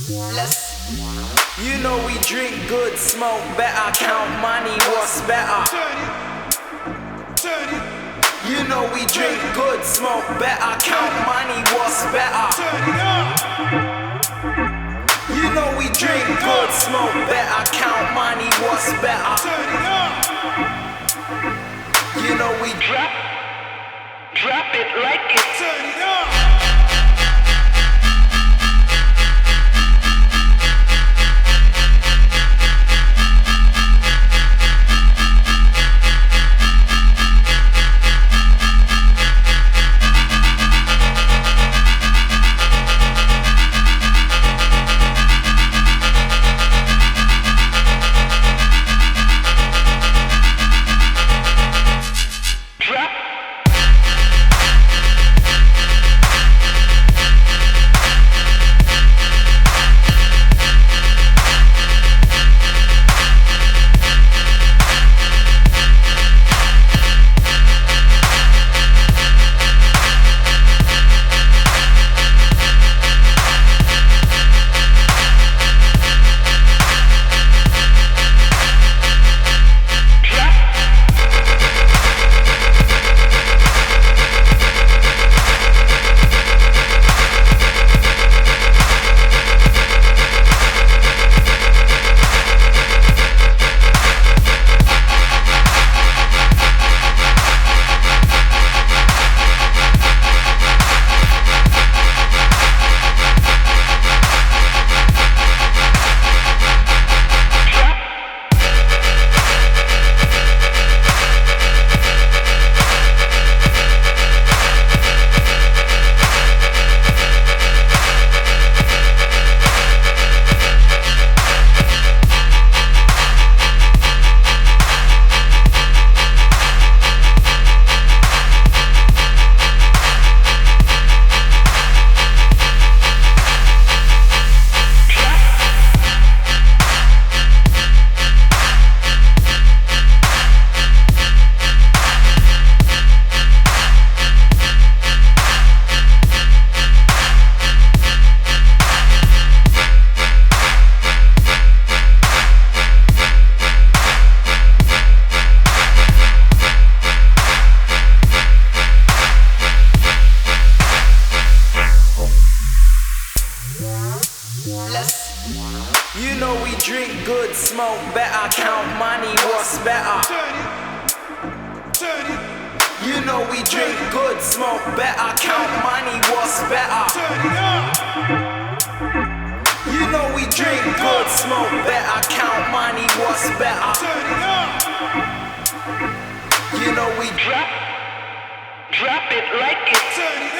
Let's. You know we drink good, smoke better, count money, what's better? You know we drink good, smoke better, count money, what's better? You know we drink good, smoke better, count money, what's better? You know we drop it like it. Turn it up. You know we drink good, smoke better, count money, what's better? You know we drink good, smoke better, count money, what's better? You know we drink good, smoke better, count money, what's better? You know we drop it like it.